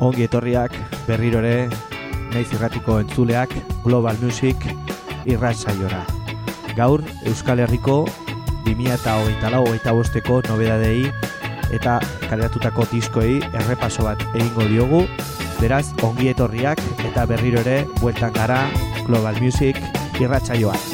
Ongi etorriak berriro ere naiz irratiko entzuleak Global Music irratsaiora. Gaur Euskal Herriko 2024-25ko nobedadei eta kaleratutako diskoei errepaso bat egingo diogu. Beraz, ongi etorriak eta berriro ere bueltan gara Global Music irratsaioan.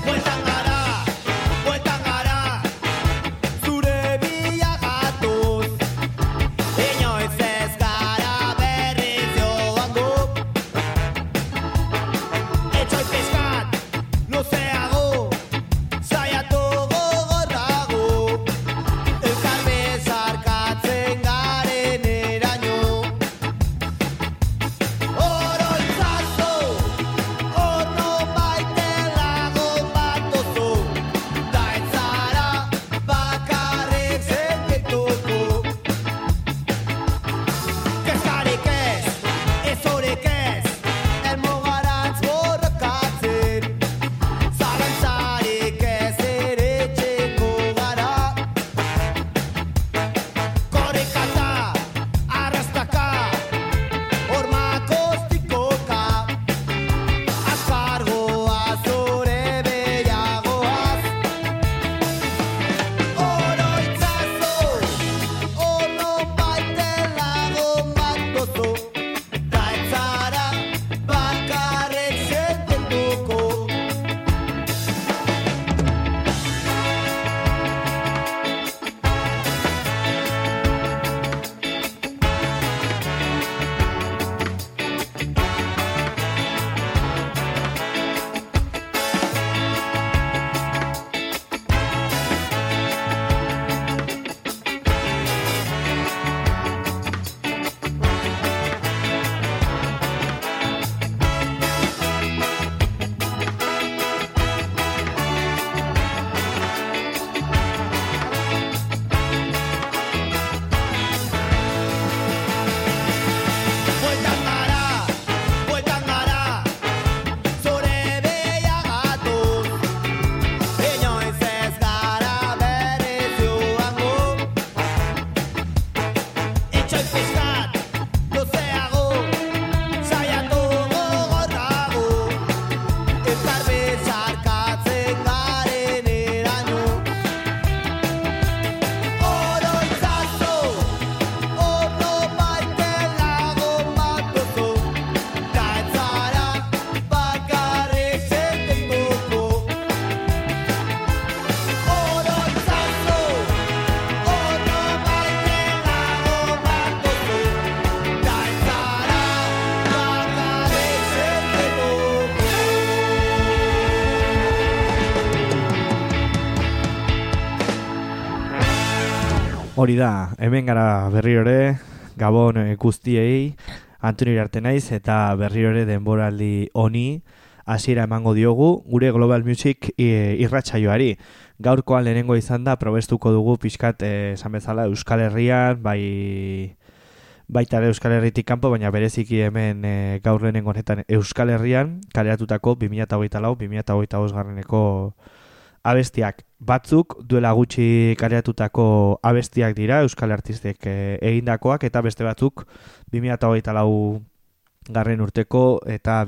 Hori da, hemen gara berriro ere, Gabon guztiei, Antoni Iriarte naiz eta berriro ere denboraldi honi hasiera emango diogu gure Global Music irratsaioari. Gaurkoan lehenengo izan da, probestuko dugu pixkat esan bezala Euskal Herrian, baita ere Euskal Herritik kanpo, baina bereziki hemen gaur lehenengo honetan Euskal Herrian kaleratutako 2024-2025 garreneko abestiak. Batzuk duela gutxi kaleratutako abestiak dira Euskal artistek egindakoak eta beste batzuk 2024 garren urteko eta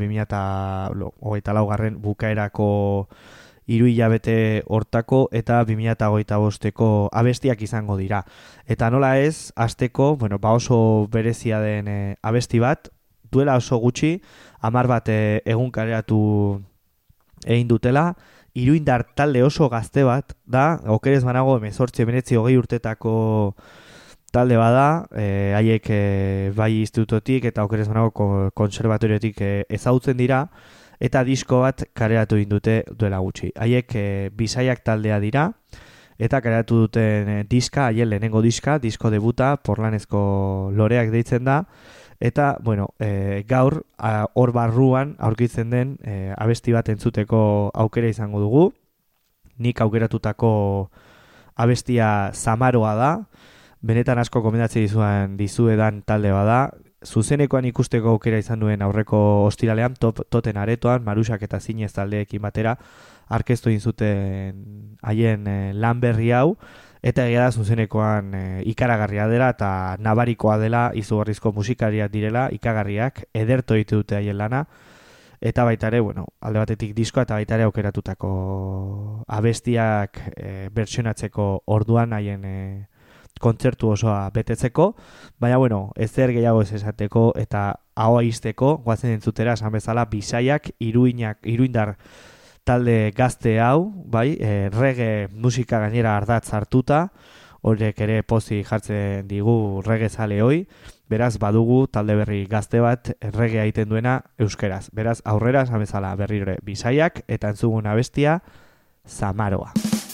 2024 garren bukaerako 3 hilabete hortako eta 2025ko abestiak izango dira. Eta nola ez, hasteko, oso berezia den abesti bat, duela oso gutxi 10 bat egun kaleratu egin dutela. Iruindar talde oso gazte bat da, okerez banago 18-19 urtetako talde bada, haiek bai institutotik eta okerez banago konservatoriotik ezagutzen dira, eta disko bat kaleratu dute duela gutxi. Haiek Bisaiak taldea dira, eta kaleratu duten diska, haien lehenengo disko debuta, Porlanezko Loreak deitzen da, eta, gaur hor barruan aurkitzen den abesti bat entzuteko aukera izango dugu. Nik aukeratutako abestia Zamaroa da, benetan asko gomendatzen dizuedan talde bada. Zuzenekoan ikusteko aukera izan duen aurreko ostiralean, toten aretoan, Marusak eta Zinez taldeekin batera, arkeztu egin zuten haien lan berri hau, eta egia da zuzenekoan ikaragarria dela eta nabarikoa dela, izugarrizko musikariak direla, ikagarriak, ederto ditu dute haien lana, eta baita ere, bueno, alde batetik diskoa eta baita ere aukeratutako abestiak bertsionatzeko orduan haien kontzertu osoa betetzeko, baina bueno, ezer gehiago ez esateko eta ahoa izteko, guazen entzutera esan bezala, Bisaiak, iruindar talde gazte hau, bai, reggae musika gainera ardatz hartuta, horiek ere pozi jartzen digu reggae zale hoi, beraz badugu talde berri gazte bat reggae egiten duena euskeraz. Beraz aurrera esan bezala berriro Bisaiak eta entzugun abestia Zamaroa.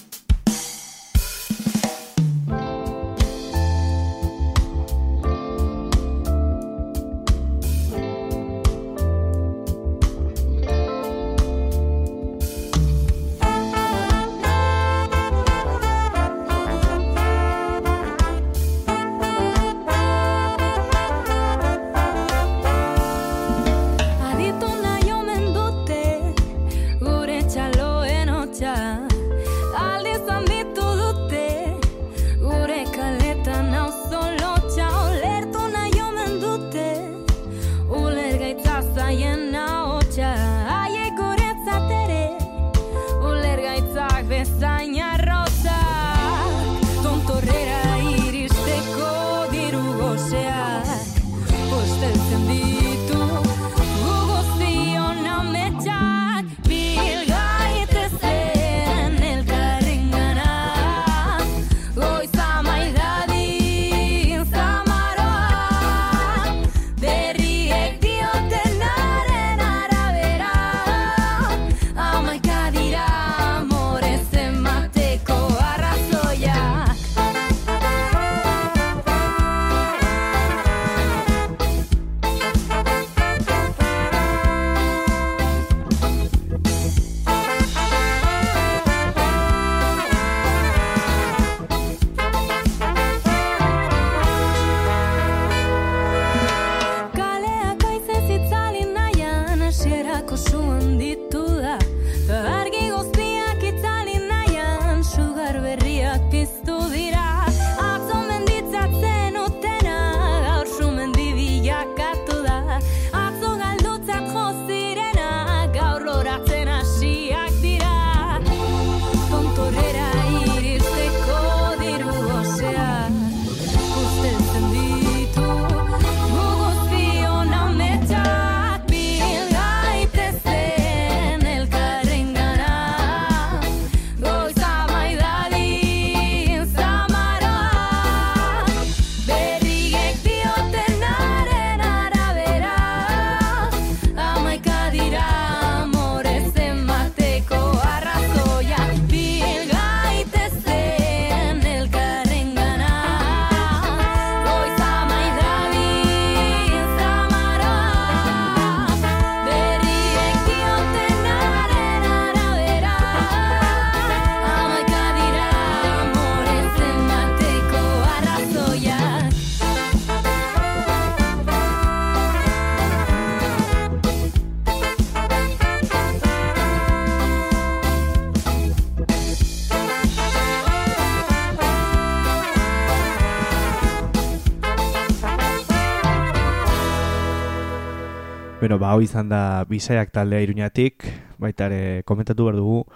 Bueno, hau izan da Bisaiak taldea Iruñatik, baita ere komentatu behar dugu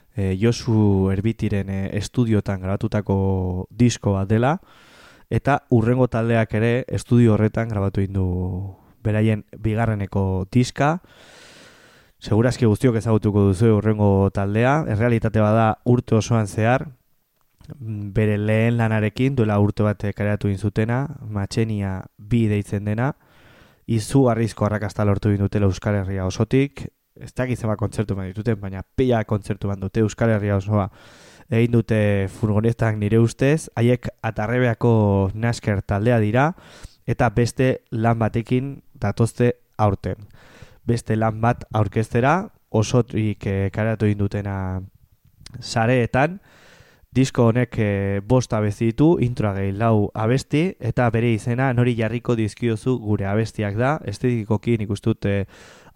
Josu Erbitiren estudiotan grabatutako disko bat dela, eta urrengo taldeak ere estudio horretan grabatu indu beraien bigarreneko diska. Segurazki guztiok ezagutuko duzu urrengo taldea, errealitate bada urte osoan zehar, bere lehen lanarekin duela urte bat kareatu inzutena, Matxenia bi deitzen dena, izugarrizko arrakasta lortu dutela Euskal Herria osotik, ez dakit zenbat kontzertu eman dituten, baina pila kontzertu eman dute Euskal Herria osoa egin dute furgonetan nire ustez, haiek Atarrebeako Nasker taldea dira, eta beste lan batekin datozte aurten. Beste lan bat aurkeztera, osotik kareatu egin dutena sareetan, disko honek 5 abesti ditu, introa gehi 4 abesti, eta bere izena nori jarriko dizkiozu gure abestiak da. Estetikoki nik uste dut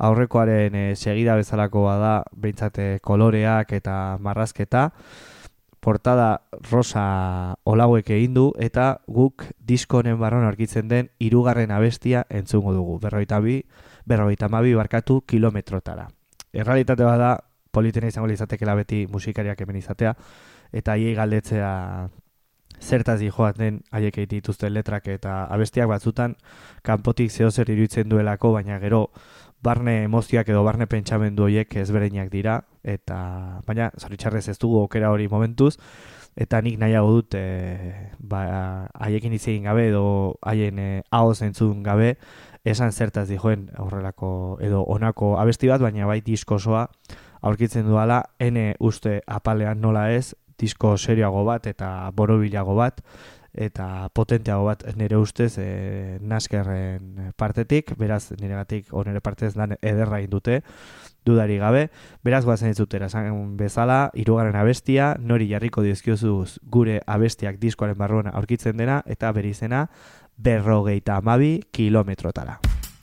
aurrekoaren segida bezalakoa da, behintzat koloreak eta marrazketa. portada rosa olauek egin du, eta guk disko honen barron aurkitzen den 3. abestia entzungo dugu, 52 barkatu kilometrotara. Errealitate bada, politena izango lizatekela beti musikariak hemen izatea, eta haiei galdetzea zertaz joaten haiek egiten dituzten letrak eta abestiak batzutan kanpotik zeozer iruditzen duelako, baina gero barne emozioak edo barne pentsamendu horiek ezberdinak dira, eta baina zoritxarrez ez dugu aukera hori momentuz, eta nik nahiago dut haiekin hitz egin gabe edo haien ahoz entzun gabe esan zertaz dijoen horrelako edo honako abesti bat, baina bai diskosoa aurkitzen duala, ene uste apalean nola ez, disko serioago bat eta borobilago bat eta potenteago bat nire ustez Naskerren partetik, beraz niregatik nire partez lan ederra egin dute, dudari gabe, beraz goazen ez dutera, esan bezala, 3. abestia, nori jarriko dizkiozuz gure abestiak diskoaren barruan aurkitzen dena, eta bere izena 52 kilometrotara.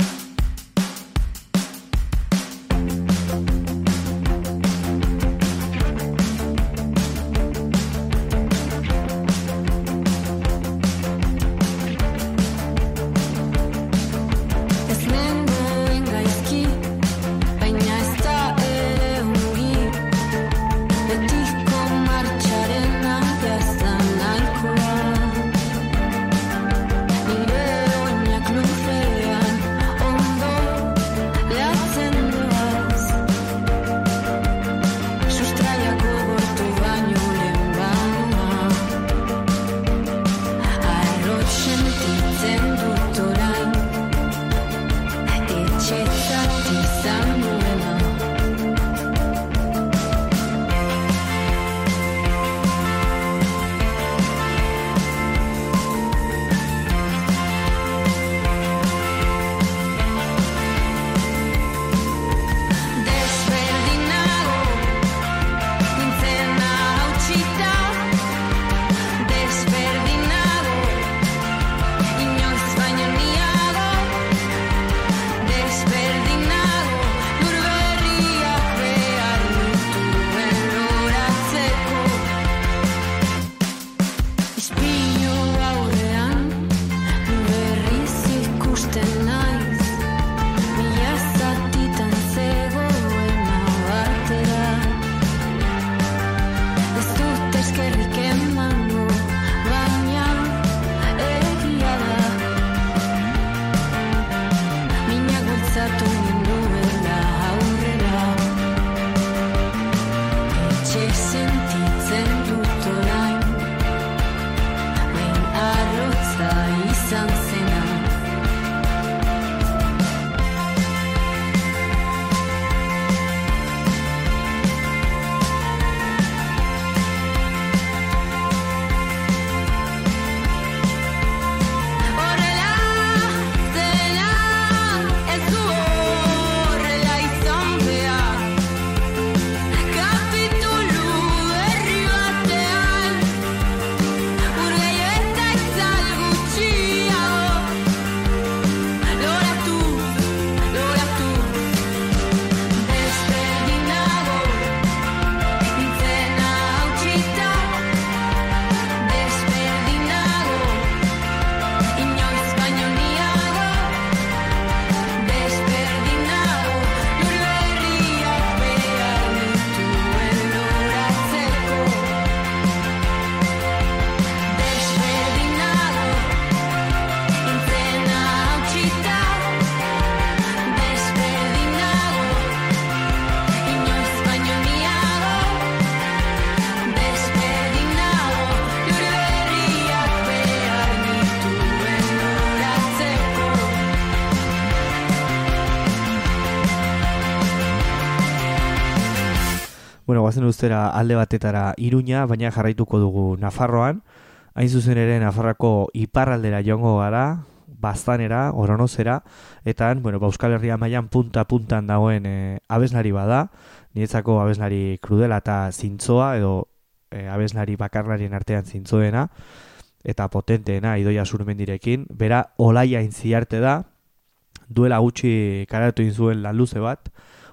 Bueno, guazen ustera alde batetara Iruña, baina jarraituko dugu Nafarroan. Hain zuzen ere Nafarroako iparraldera joango gara, Baztanera, Oronozera, eta bueno, Euskal Herria mailan punta-puntan dagoen abeslari bada, niretzako abeslari krudela eta zintzoa, edo abeslari bakarlarien artean zintzoena, eta potenteena Idoia Zurmendirekin. Bera, Olaia Intziarte da, duela gutxi karatu inzuen lan luze bat,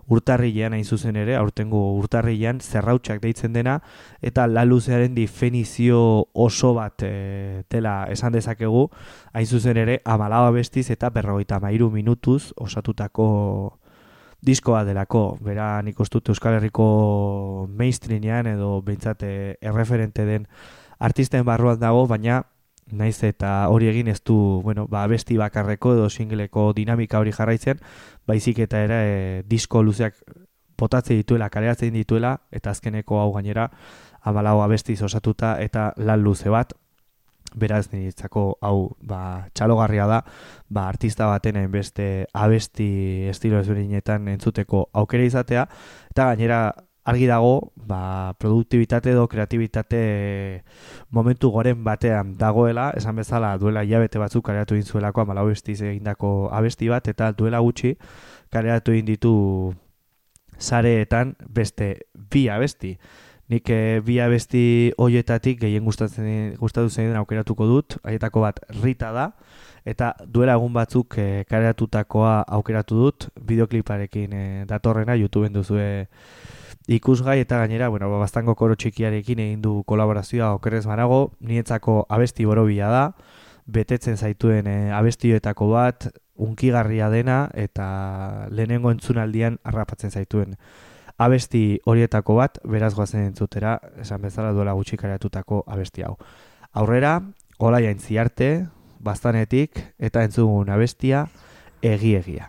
urtarrilean hain zuzen ere, aurtengo urtarrilean zerrautsak deitzen dena, eta La Luzearen definizio oso bat dela esan dezakegu, hain zuzen ere 14 abestiz eta 53 minutuz osatutako diskoa delako. Bera nik uste dut Euskal Herriko mainstreamean edo behintzat erreferente den artisten barruan dago, baina naiz eta hori egin ez du, abesti bakarreko edo singleko dinamika hori jarraitzen, baizik eta ere disko luzeak botatzen dituela, kaleratzen dituela, eta azkeneko hau gainera 14 abestiz osatuta eta lan luze bat. Beraz niretzako hau txalogarria da, artista baten beste abesti estilo ezberdinetan entzuteko aukera izatea, eta gainera argi dago, produktibitate edo kreatibitate momentu goren batean dagoela, esan bezala duela hilabete batzuk kaleratu egin zuelako 14 abestiz egindako abesti bat, eta duela gutxi kaleratu egin ditu sareetan beste 2 abesti. Nik 2 abesti hoietatik gehien gustatu zen aukeratuko dut, haietako bat Rita da, eta duela egun batzuk kaleratutakoa aukeratu dut, bideokliparekin datorrena, YouTubeen duzue ikusgai, eta gainera, Baztango koro txikiarekin egin du kolaborazioa okerrez banago, niretzako abesti borobila da, betetzen zaituen abestioetako bat, unkigarria dena, eta lehenengo entzunaldian harrapatzen zaituen abesti horietako bat, beraz goazen entzutera, esan bezala duela gutxi kareatutako abesti hau. Aurrera, Olaia Intziarte, Baztanetik, eta entzugun abestia, Egi-egia.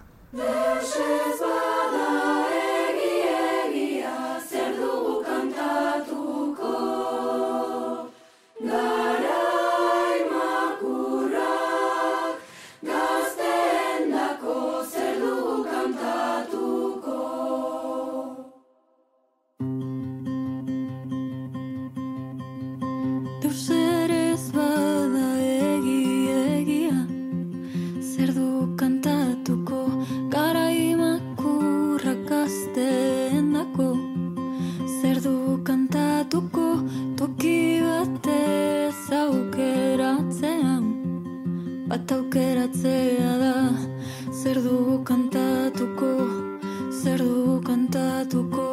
Aukeratzea da, zer dugu kantatuko, zer dugu kantatuko.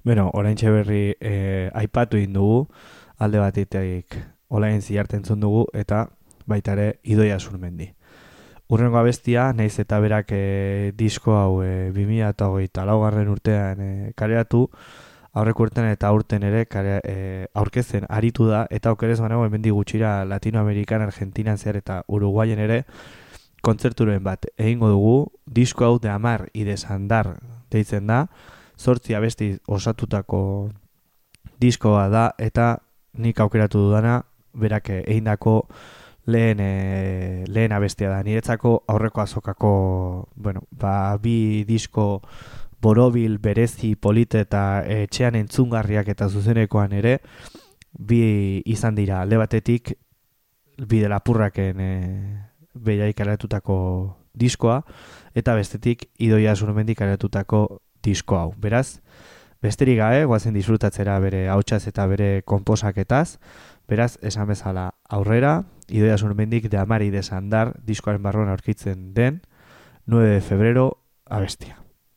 Bueno, oraintxe berri aipatu egin dugu, alde batetik olain ziarte entzun dugu, eta baita ere Idoia Zurmendi. Urrengo abestia, naiz eta berak disko hau 2024 urtean kaleratu, aurreko urtean eta aurten ere aurkezten aritu da, eta aukerez banago hemendik gutxira Latinoamerikan, Argentinan zehar eta Uruguayen ere kontzerturen bat egingo dugu. Disko hau de Amar y de Sandar deitzen da, 8 abesti osatutako diskoa da, eta nik aukeratu dudana berak egindako lehen abestia da. Niretzako aurreko azokako, bueno, bi disko borobil, berezi, polite eta etxean entzungarriak eta zuzenekoan ere bi izan dira. Alde batetik Bide Lapurraken beiai karatutako diskoa, eta bestetik Idoia Zurmendi karatutako disko hau. Beraz, besterik gabe, goazen disfrutatzera bere hautsaz eta bere konposaketaz. Beraz, esan bezala aurrera, Idoia Zurmendik de Amar y de Sandar diskoaren barruan aurkitzen den 9 de febrero abestia.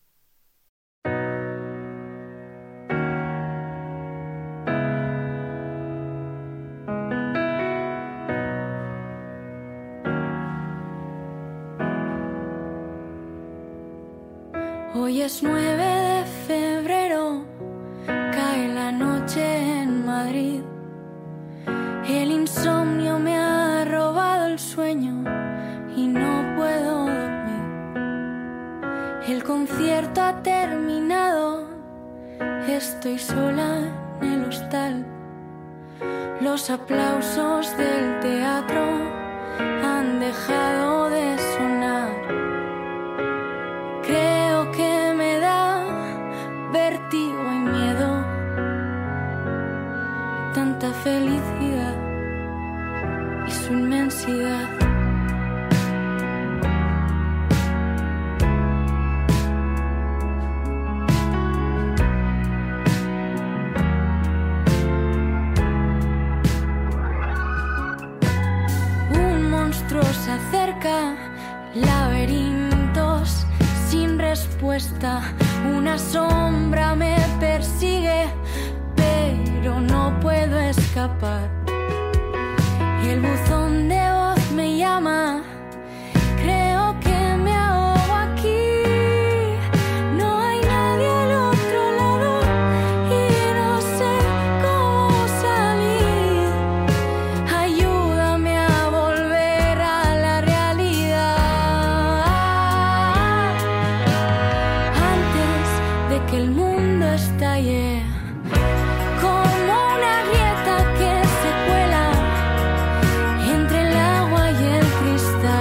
Hoy es 9 de febrero, cae la noche en Madrid. El insomnio me ha robado el sueño y no puedo dormir. El concierto ha terminado, estoy sola en el hostal. Los aplausos del teatro han dejado de sonar. Creo que me da vértigo y miedo, tanta felicidad y su inmensidad. Un monstruo se acerca, laberintos sin respuesta, una sombra me persigue, pero no puedo escapar. Y el buzón de voz me llama, creo que me ahogo aquí. No hay nadie al otro lado y no sé cómo salir. Ayúdame a volver a la realidad antes de que el mundo estalle. Cristal.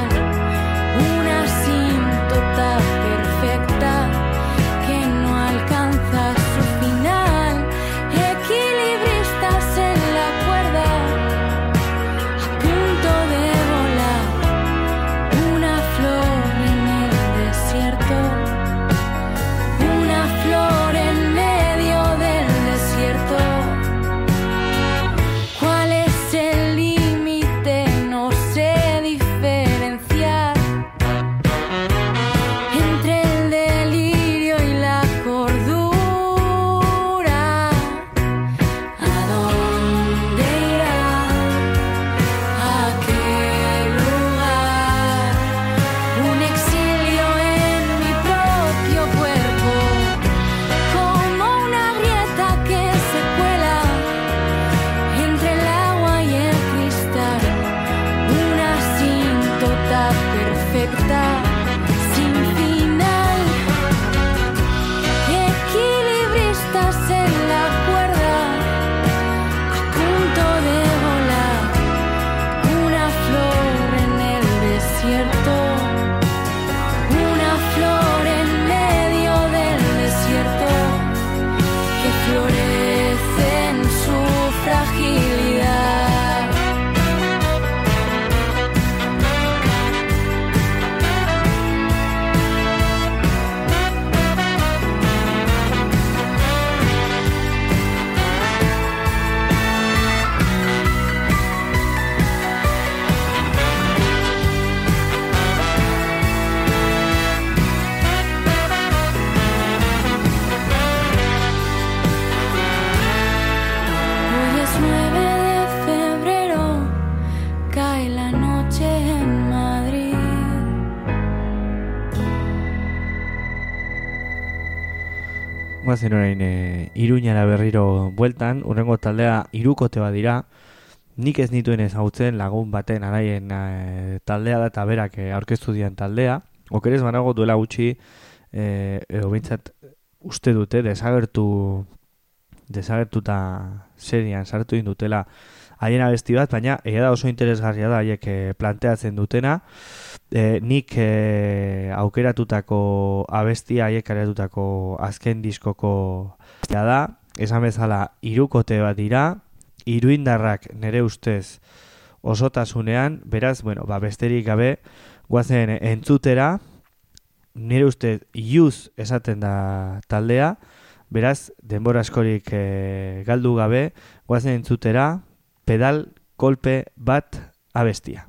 Guazen orain Iruñara berriro bueltan, urrengo taldea hirukote bat dira. Nik ez nituen ezagutzen lagun baten araien taldea da eta berak aurkeztu dian taldea. Okerez banago duela gutxi, edo bintzat uste dute, desagertuta serian sartu indutela haien abesti bat, baina egia da oso interesgarria da haiek planteatzen dutena. Nik aukeratutako abestia, haiek aukeratutako azken diskoko da, esan bezala hirukote bat dira, hiruindarrak nere ustez osotasunean, beraz, besterik gabe, guazen entzutera, nire ustez iuz esaten da taldea, beraz, denbora askorik galdu gabe, guazen entzutera, pedal kolpe bat abestia.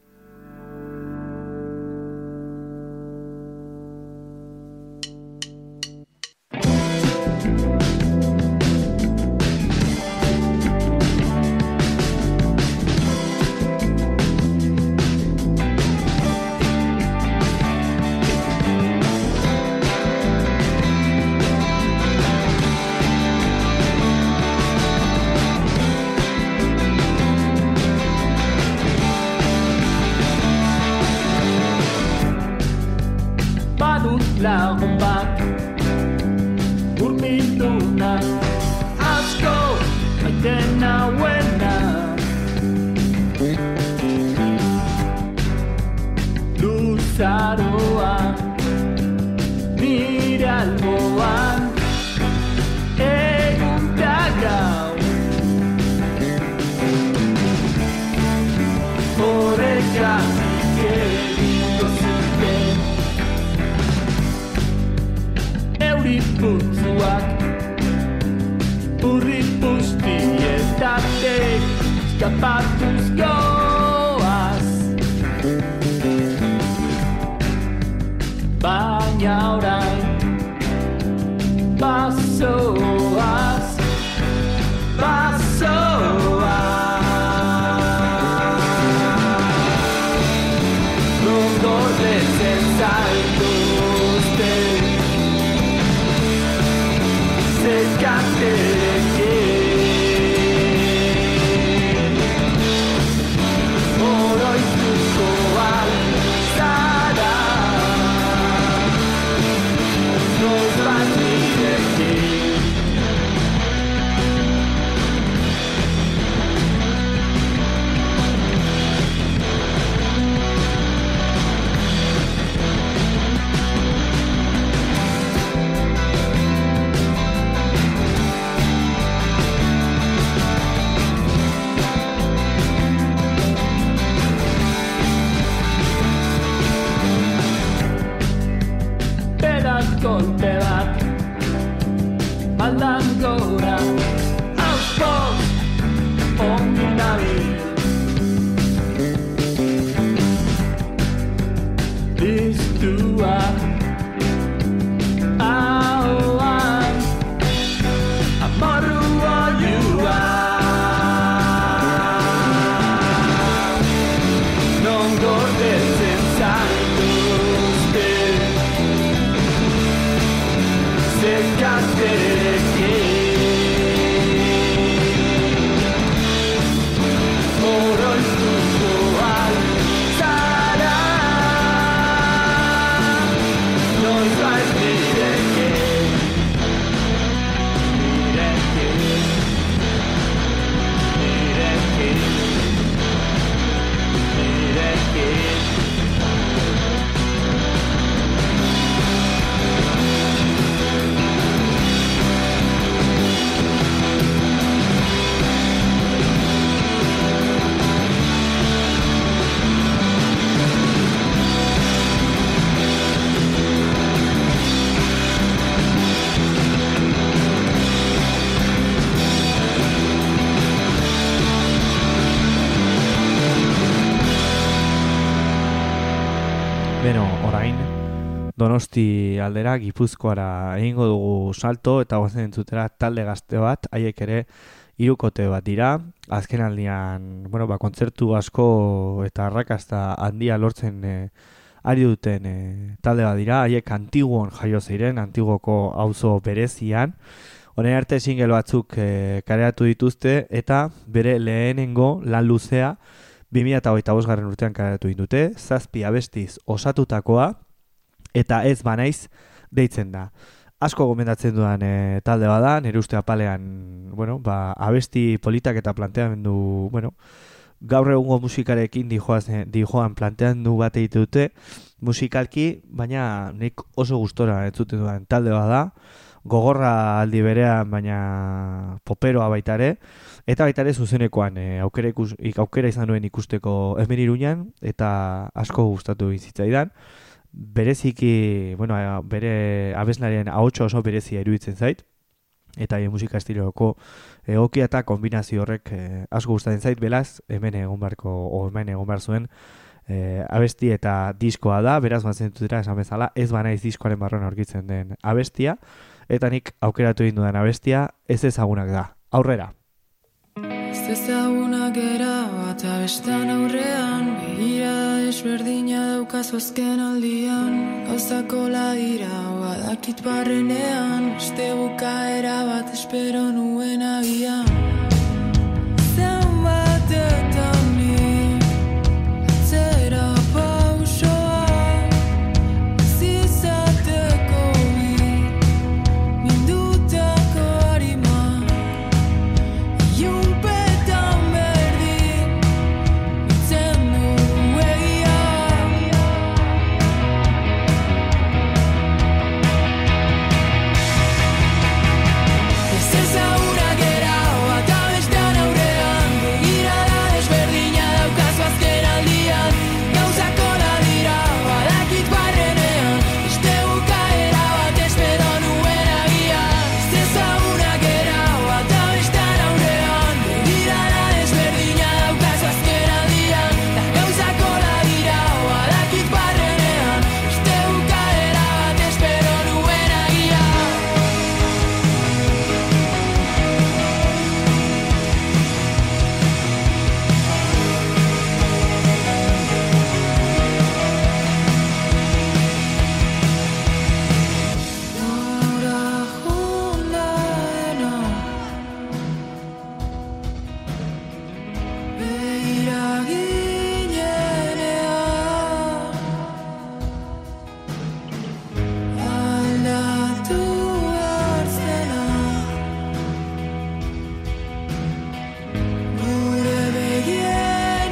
Lagun bat urmilduna asko maiten nauena luzaroa nire alboan egun da gau horregatik egingo zuten putzuak urri puztietatek eskapatuz goaz baina orain bazoaz gordetzen zaituzte oroituko alzara noiz bat nirekin kolpe bat maldan gora auspoz ongi nabil piztua ahoan amorru oiua non gordetzen zaituzte oroituko alzara noiz bait nirekin Orain Donosti aldera Gipuzkoara egingo dugu salto eta goazen entzutera talde gazte bat, haiek ere hirukote bat dira. Azkenaldian, kontzertu asko eta arrakasta handia lortzen ari duten talde bat dira, haiek Antiguon jaio ziren, Antiguoko auzo berezian. Honen arte single batzuk kaleratu dituzte eta bere lehenengo lan luzea 2025 urtean kaleratu dute, 7 abestiz osatutakoa eta ez banaiz deitzen da. Asko gomendatzen dudan talde bada, nire uste apalean, abesti politak eta planteamendu, gaur egungo musikarekin dijoan planteamendu bat egite dute musikalki, baina nik oso gustora entzuten dudan talde bada, gogorra aldi berean, baina poperoa baitare, eta baitare zuzenekoan aukera izan nuen ikusteko hemen Iruñan, eta asko gustatu zitzaidan. Bereziki, bere abeslariaren ahotsa oso berezia iruditzen zait, eta musika estiloko egokia eta kombinazio horrek asko gustatzen zait, belaz, hemen egon behar zuen abesti eta diskoa da, beraz batzen dutera esan bezala, ez banaiz diskoaren barruan aurkitzen den abestia, eta nik aukeratu egin dudan abestia ez ezagunak da. Aurrera! Ez ezagunak era bat abestan aurrean, begira desberdina daukazu azken aldian, gauzako ladira badakit barrenean, beste bukaera bat espero nuen agian. Zenbatetan nik atzera pausoa, ez izateko mindutako harima, iunpetan berdin nintzen du egia. Ez ezagunak era bat abestan aurrean, begirada desberdina daukazu azken aldian, gauzako ladira badakit barrenean, beste bukaera bat espero nuen agian. Ez ezagunak era bat abestan aurrean, begirada desberdina daukazu azken aldian, gauzako ladira badakit barrenean, beste bukaera bat espero nuen agian. Nora jonda dena, begira ginenean, aldatu behar zela, gure begien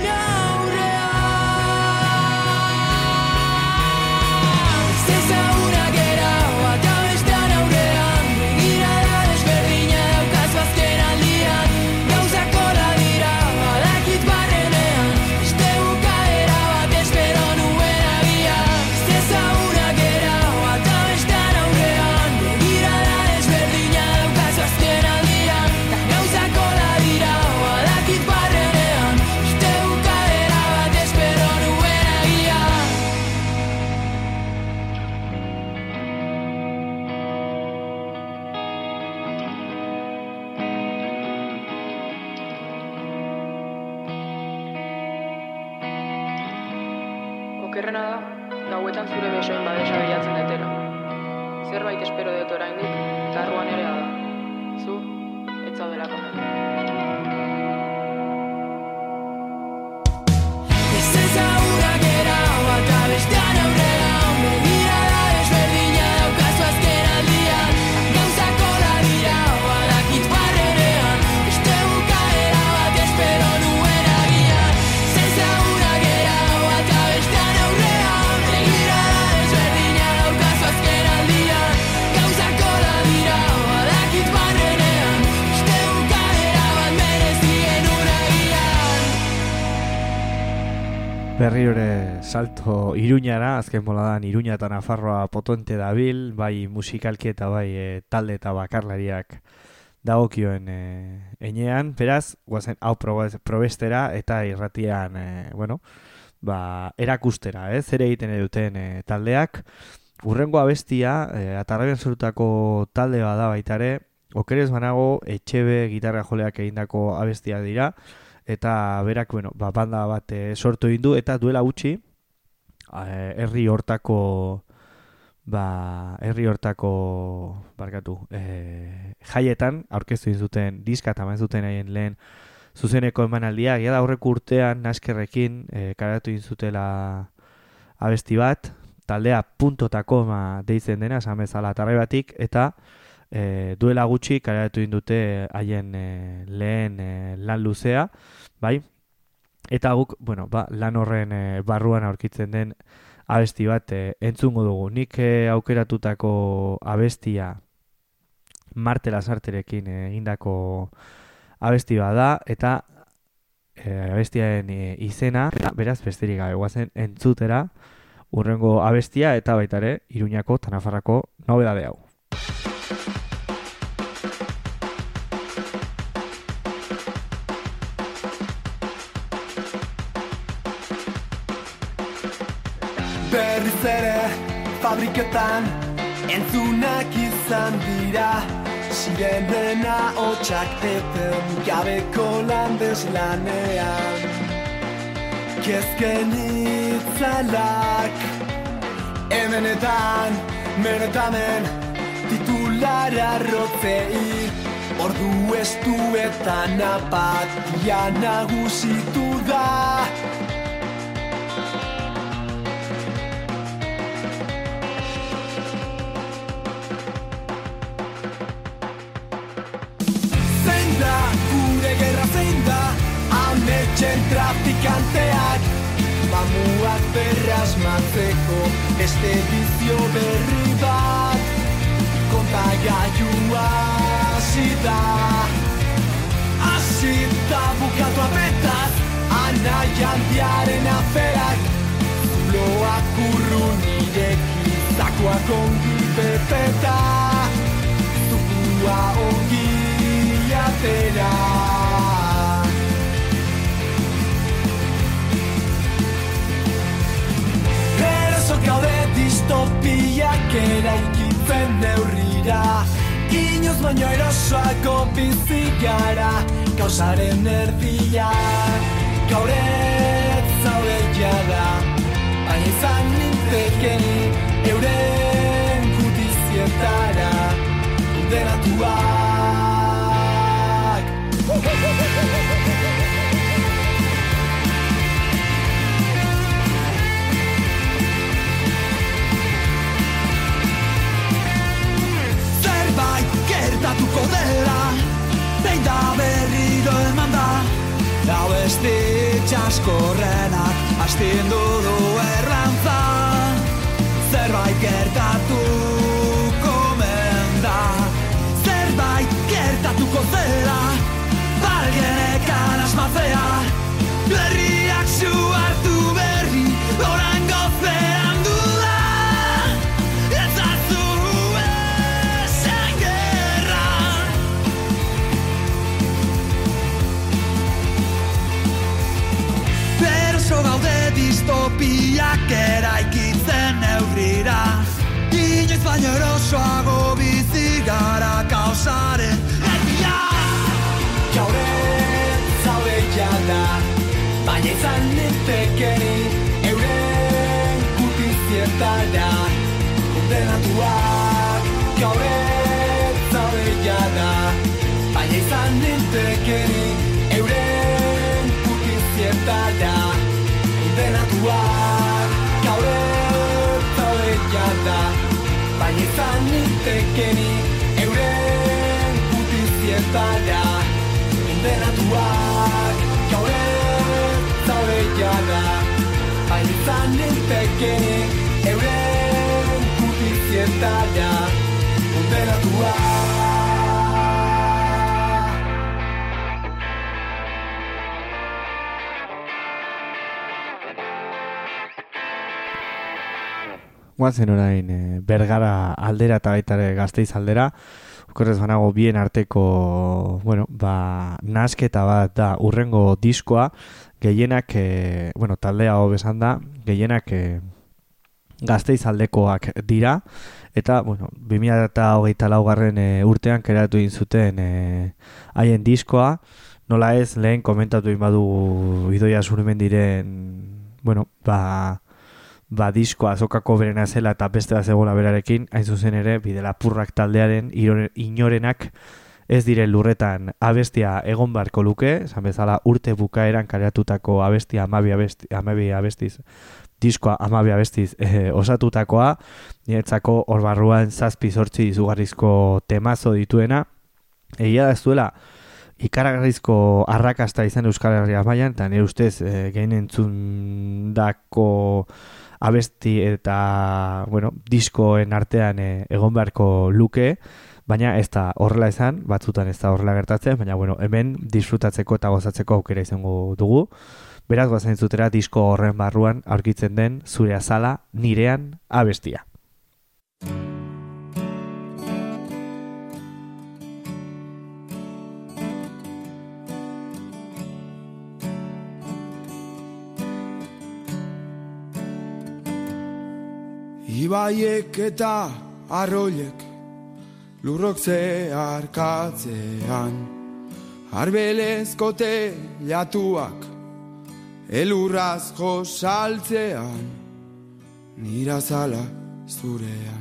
aurrean. Ez ezagunak era bat abestan aurrean, begirada desberdina daukazu azken aldian, gauzako ladira badakit barrenean, beste bukaera bat espero nuen agian. Ez ezagunak era bat abestan aurrean, begirada desberdina daukazu azken aldian, gauzako ladira badakit barrenean, beste bukaera bat espero nuen agian. Okerrena da, gauetan zure besoen babesa bilatzen detela. Zerbait espero dut oraindik, eta arruan ere da. Zu, ez zaudelako hemen. Ez ezagunak era bat abestan aurrean, begirada desberdina daukazu azken aldian, gauzako ladira badakit barrenean, beste bukaera bat espero nuen agian. Ez ezagunak era bat abestan aurrean, begirada desberdina daukazu azken aldian, gauzako ladira badakit barrenean, beste bukaera bat merezien agian. Berriore salto Iruñara, azken boladan Iruña eta Nafarroa potente dabil, bai musikalki eta bai talde eta bakarlariak dagokioen enean, beraz, guazen hau probestera eta irratian, erakustera, zer egiten duten taldeak. Urrengo abestia, atarrabian zorutako talde bada baitare, okerez banago, Etxebe gitarra joleak egindako abestiak dira, eta berak, banda bat sortu egin du, eta duela gutxi, herri hortako barkatu, jaietan aurkeztu zuten diska eta eman zuten haien lehen zuzeneko emanaldia, da aurreko urtean Naskerrekin karatu zutela abesti bat, taldea .koma deitzen dena, esan bezala Tarrebatik, eta duela gutxi karatu dute haien lehen lan luzea, bai? Eta guk, bueno, lan horren barruan aurkitzen den abesti bat entzungo dugu. Nik aukeratutako abestia Marte Lasarterekin egindako abesti bat da, eta abestiaren izena, beraz besterik gabe guazen entzutera urrengo abestia eta baita ere Iruñako eta Nafarrako nobedade hau. Berriz ere fabriketan entzunak izan dira, sirena hotxak eten gabeko landeslanean. Kezken itzalak hemenetan, menetamen titulara rotzei, ordu estuetan apatia nagusitu da. Ametxen trafikanteak mamuak berrasmatzeko beste bizio berri bat kontagailua hasita bukatu apetaz anai handiaren aferak zuloak urrun ireki zakoak ongi beteta zukua ongi atera. Gaude distopiak eraikitzen neurrira, inoz baino erosoako bizi gara, gauzaren erdia, gaur ez zaude jada, baina izan nintekeni euren gutizietara kondenatuak. Gertatuko dela, zein da berriro eman da, hau beste txaskorrenak astindu du errantza, zerbait gertatuko menda, zerbait gertatuko zela, balgenekan asmatzea, berriak zu hartu berri, orango zean du da, gaude distopiak eraikitzen neurrira, inoiz baino erosoago bizi gara kaosaren erdia. Gaur ez zaude jada, baina izan nintekeni euren gutizietara kondenatuak. Gaur ez zaude jada, baina izan nintekeni euren gutizietara kondenatuak. Gaur ez zaude jada, baina izan nintekeni euren gutizietara kondenatuak. Gaur ez zaude jada, baina izan nintekeni euren gutizietara kondenatuak. Guazen orain Bergara aldera eta baita ere Gasteiz aldera, okorrez banago bien arteko, nasketa bat da urrengo diskoa, gehienak, taldea hau besan da, gehienak Gasteiz aldekoak dira, eta, 2024 urtean keratu zuten haien diskoa, nola ez lehen komentatu badu Idoia Zurmendiren, diskoa azokako berena zela eta beste bat zegoela berarekin, hain zuzen ere Bidelapurrak taldearen inorenak ez diren lurretan abestia egon beharko luke, esan bezala urte bukaeran kareatutako abestia 12 abestiz, diskoa 12 abestiz osatutakoa, niretzako hor barruan 7-8 izugarrizko temazo dituena, egia da ez duela ikaragarrizko arrakasta izan Euskal Herria mailan, eta nire ustez gehien entzundako abesti eta diskoen artean egon beharko luke, baina ez da horrela izan, batzutan ez da horrela gertatzen, baina hemen disfrutatzeko eta gozatzeko aukera izango dugu. Beraz, goazen entzutera disko horren barruan aurkitzen den Zure azala nirean abestia. Ibaiek eta arroiek lurrok zeharkatzean, arbelezko telatuak elurraz josaltzean, nira zala zurean.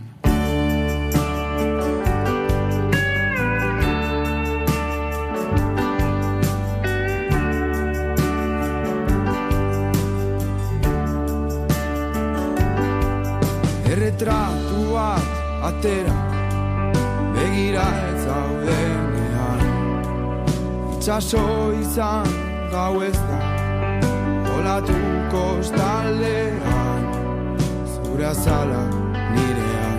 Erretratuak atera begira ez zaudenean, itxaso izan gau ez da olatu kostaldean, zure azala nirean.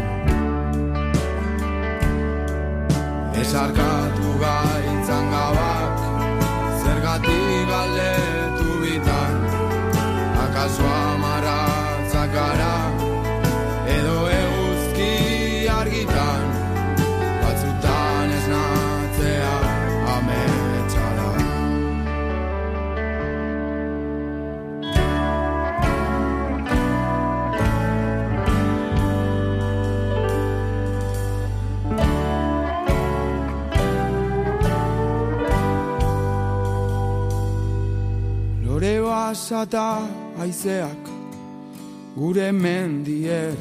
Esarkatu gaitzan gabak, zergatik galdetu bitan, akaso amaratzak gara, edo eguzki argitan, batzutan esnatzea ametsa da. Lore basata haizeak gure mendier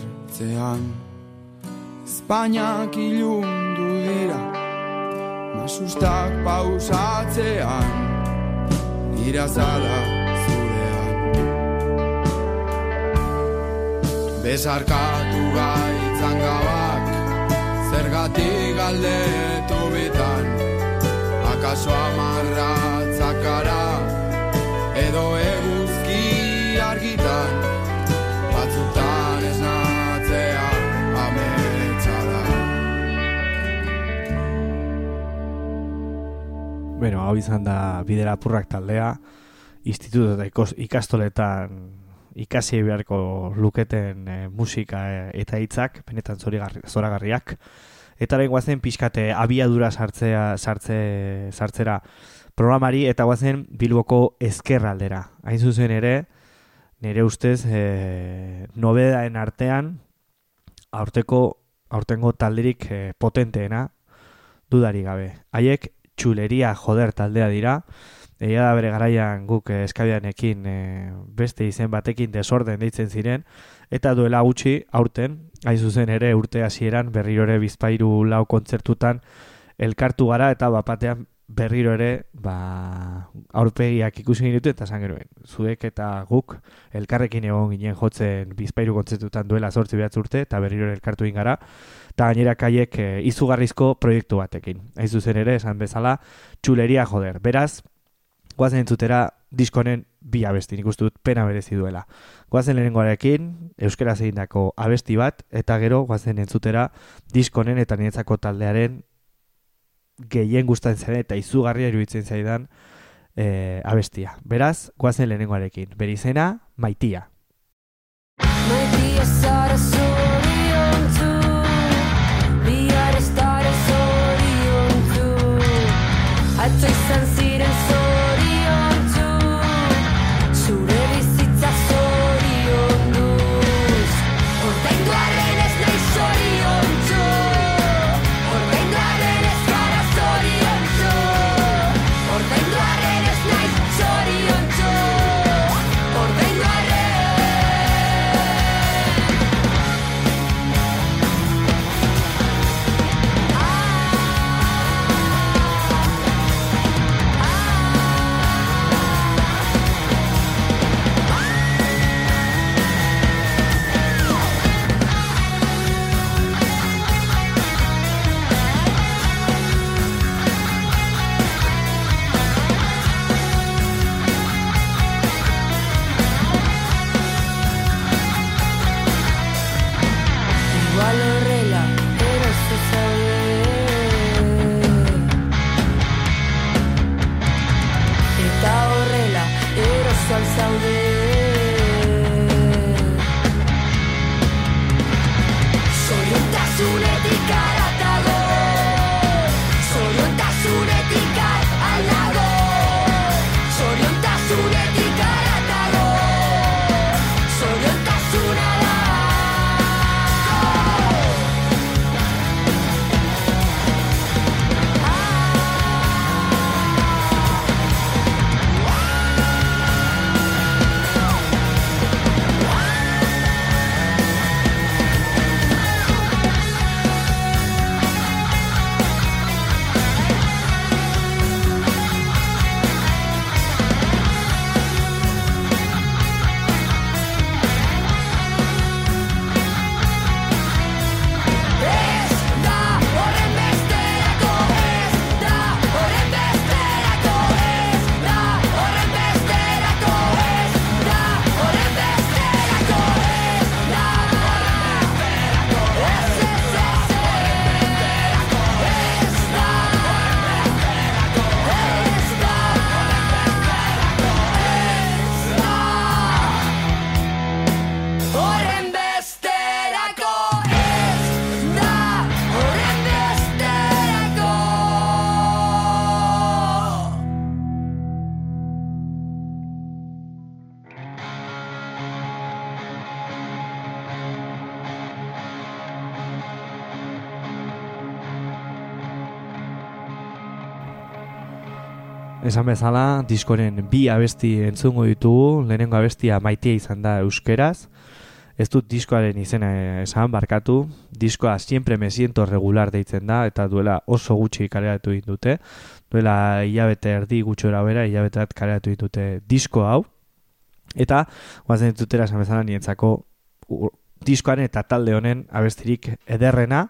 Espainiak ilundu dira, masustak pausatzean, nira zala zurean. Besarkatu gaitzan gabak, zergatik galdetu bitan, akaso amarratzak gara, edo eguzki argitan, batzutan esnatzea ametsa da. Hau izan da Bidelapurrak taldea, instituto eta ikastoletan ikasi beharko luketen musika eta hitzak, benetan zoragarriak. Eta orain guazen pixkate abiadura sartzera programari, eta guazen Bilboko ezkerraldera. Hain zuzen ere, nire ustez, nobedaen artean, aurtengo talderik potenteena, dudari gabe. Haiek Txuleria Joder taldea dira, egia da bere garaian guk eskabianekin beste izen batekin Desorden deitzen ziren, eta duela gutxi aurten, hain zuzen ere urte hasieran berriro ere Bizpahiru 4 kontzertutan elkartu gara, eta bapatean berriro ere aurpegiak ikusi ginitu eta esan genuen. Zuek eta guk elkarrekin egon ginen jotzen Bizpahiru kontzertutan duela 8 urte, eta berriro ere elkartu egin gara, eta gainera kaiek izugarrizko proiektu batekin. Hain zuzen ere, esan bezala, Txuleria Joder. Beraz, goazen entzutera diskonen 2 abesti, nik uste dut pena berezi duela. Goazen lehenengoarekin, euskaraz egindako abesti bat, eta gero goazen entzutera diskonen eta niretzako taldearen gehien gustatzen zaren eta izugarria iruditzen zaidan abestia. Beraz, goazen lehenengoarekin. Bere izena, Maitia. Maitia zara zoriontzu, bihar ez dara zoriontzu, atzo izan ziren zoriontzu, zure bizitza zorionduz, ordaingoaren ez nahi zoriontzu, ordaingoaren ez gara zoriontzu, ordaingoaren ez nahi zoriontzu, ordaingoaren haratago, zoriontasunetik aldago, zoriontasunetik haratago, zoriontasuna da. Esan bezala, diskoren bi abesti entzungo ditugu, lehenengo abestia Maitea izan da euskeraz. Ez dut diskoaren izena esan, barkatu. Diskoa Siempre me siento regular deitzen da, eta duela oso gutxi kaleratu egin dute. Duela hilabete erdi gutxora bera, hilabete bat kaleratu egin dute disko hau. Eta, guazen ditutera esan bezala nientzako diskoaren eta talde honen abestirik ederrena,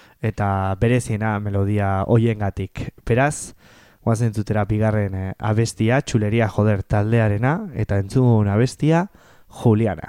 eta bereziena melodia hoiengatik. Beraz, guazen ditutera bigarren abestia, Txuleria Joder taldearena, eta entzun abestia, Juliana.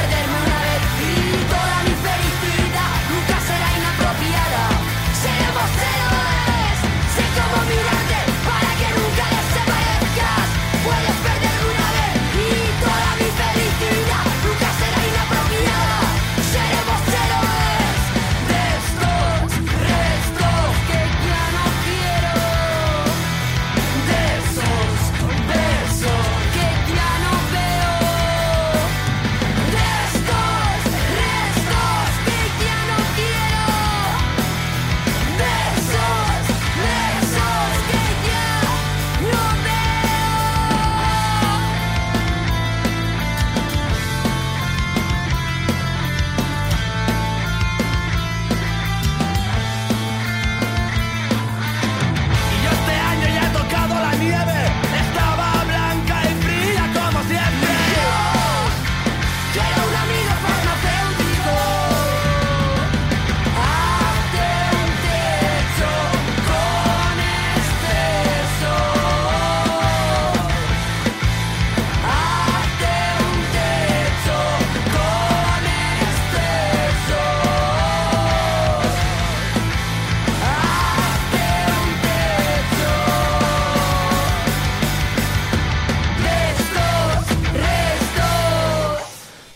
Seremos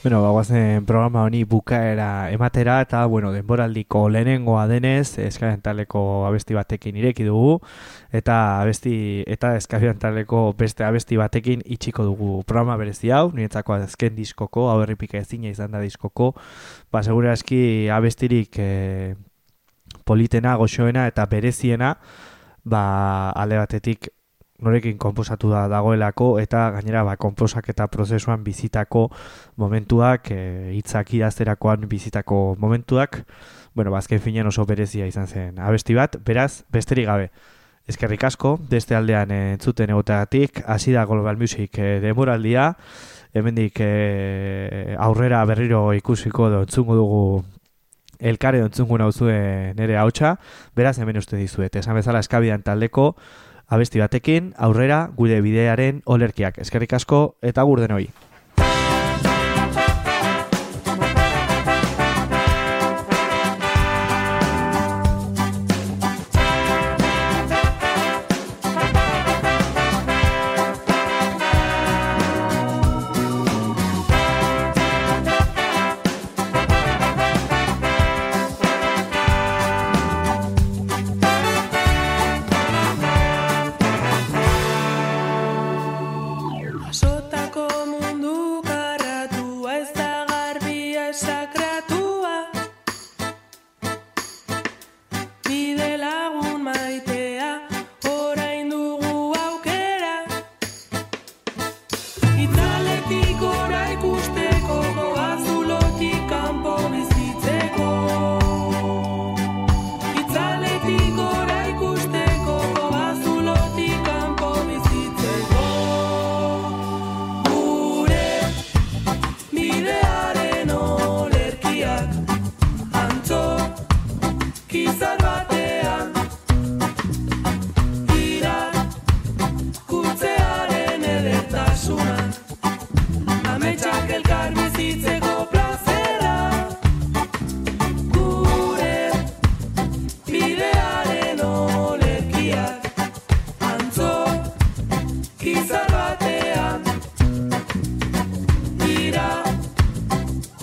Bueno, bagoazen programa honi bukaera ematera eta, bueno, denboraldiko lehenengoa denez, Eskabian taldeko abesti batekin ireki dugu eta Eskabian taldeko beste abesti batekin itxiko dugu programa berezi hau, niretzako azken diskoko, hau errepika ezina izan da diskoko, segura eski abestirik politena, goxoena eta bereziena, alde batetik norekin konposatu dagoelako eta gainera konposaketa prozesuan bizitako momentuak, hitzak idazterakoan bizitako momentuak, azken finean oso berezia izan zen abesti bat, beraz, besterik gabe. Eskerrik asko, beste aldean entzuten egoteagatik, hasi da Global Music denboraldia, hemendik aurrera berriro ikusiko entzungo dugu elkare entzungo nauzue nere hautsa, beraz hemen uste dizuet, esan bezala Eskabian taldeko abesti batekin, aurrera gure bidearen olerkiak. Eskerrik asko eta agur denoi.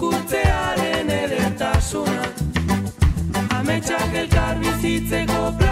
Ametsak elkar bizitzeko